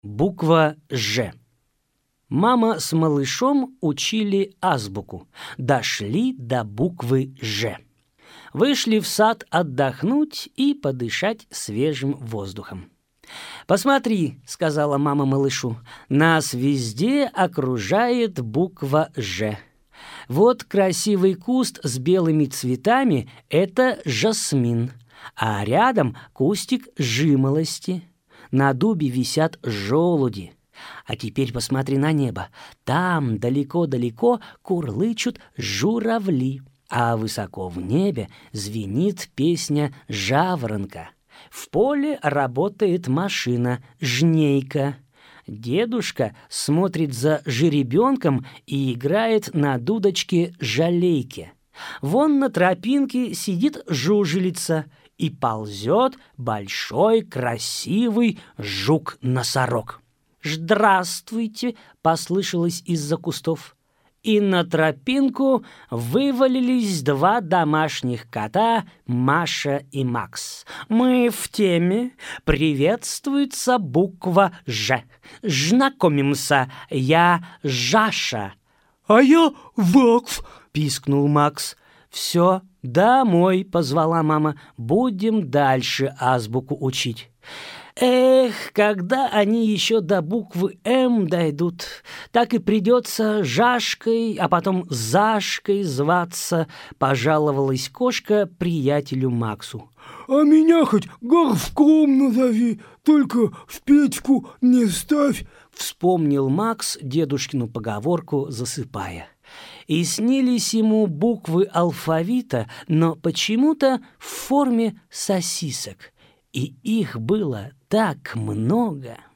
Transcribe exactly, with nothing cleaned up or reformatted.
Буква «Ж». Мама с малышом учили азбуку. Дошли до буквы «Ж». Вышли в сад отдохнуть и подышать свежим воздухом. «Посмотри», — сказала мама малышу, — «нас везде окружает буква «Ж». Вот красивый куст с белыми цветами — это жасмин, а рядом кустик жимолости. На дубе висят желуди. А теперь посмотри на небо. Там далеко-далеко курлычут журавли, а высоко в небе звенит песня жаворонка. В поле работает машина жнейка. Дедушка смотрит за жеребенком и играет на дудочке жалейке. Вон на тропинке сидит жужелица, и ползет большой красивый жук-носорог. «Здравствуйте!» — послышалось из-за кустов. И на тропинку вывалились два домашних кота Маша и Макс. «Мы в теме. Приветствуется буква «Ж». Знакомимся, я Жаша». «А я Вакф!» — пискнул Макс. «Все, домой», — позвала мама. «Будем дальше азбуку учить». Эх, когда они еще до буквы «М» дойдут, так и придется Жашкой, а потом Зашкой зваться, пожаловалась кошка приятелю Максу. «А меня хоть Горвком назови, только в Петьку не ставь», — вспомнил Макс дедушкину поговорку, засыпая. И снились ему буквы алфавита, но почему-то в форме сосисок. И их было так много.